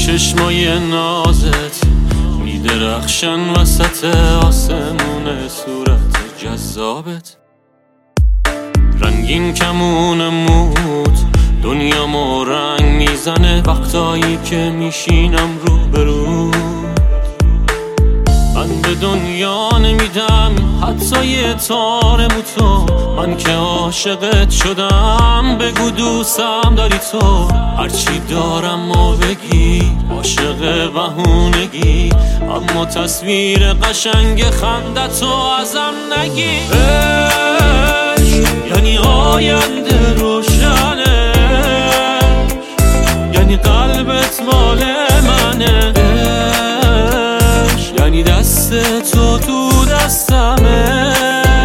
چشمای نازت میدرخشن وسط آسمون، صورت جذابت رنگین کمون موت دنیامو رنگ میزنه وقتایی که میشینم رو برو. من به دنیا نمیدم حتی یه تار موتو، من که عاشقت شدم بگو دوستم داری تو. هرچی دارم و بگی عاشق بهونگی، اما تصویر قشنگ خندتو ازم نگی. یعنی آینده روشنه، یعنی قلبت مال منه، یعنی دست تو تو دستمه،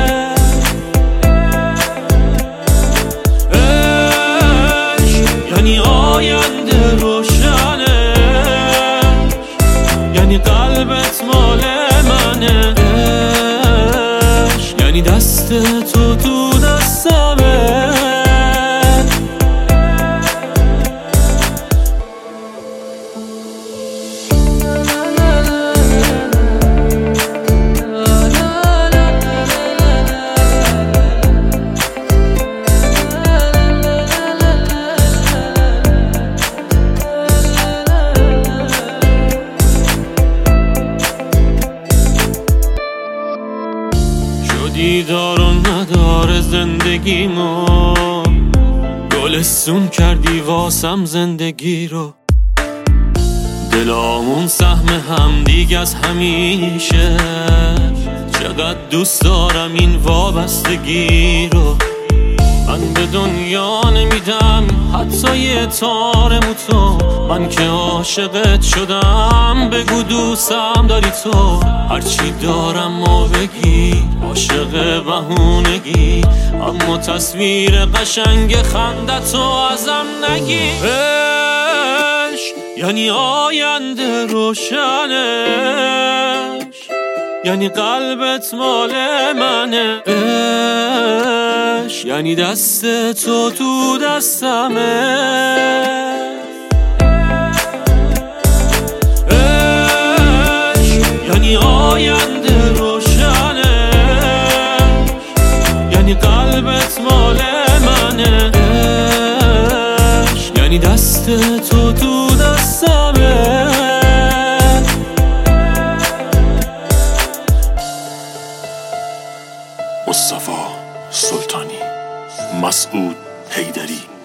یعنی آینده روشنه، یعنی قلبت مال منه، یعنی دست تو تو دستمه. دیدار و نداره زندگیمو، گلستون کردی واسم زندگی رو. دلامون سهم هم دیگه از همیشه، چقدر دوست دارم این وابستگی رو. من به دنیا نمیدم حتی یه تار موتو، من که عاشقت شدم بگو دوستم داری تو. هرچی دارم و بگی عاشق بهونگی، اما تصویر قشنگ خندتو ازم نگی. یعنی آینده روشنش، یعنی قلبت مال منه، یعنی دست تو تو دستمه، یعنی آینده روشنه، یعنی قلبت مال منه، یعنی دست تو تو دستمه. مصطفی سلطانی، مسعود حیدری.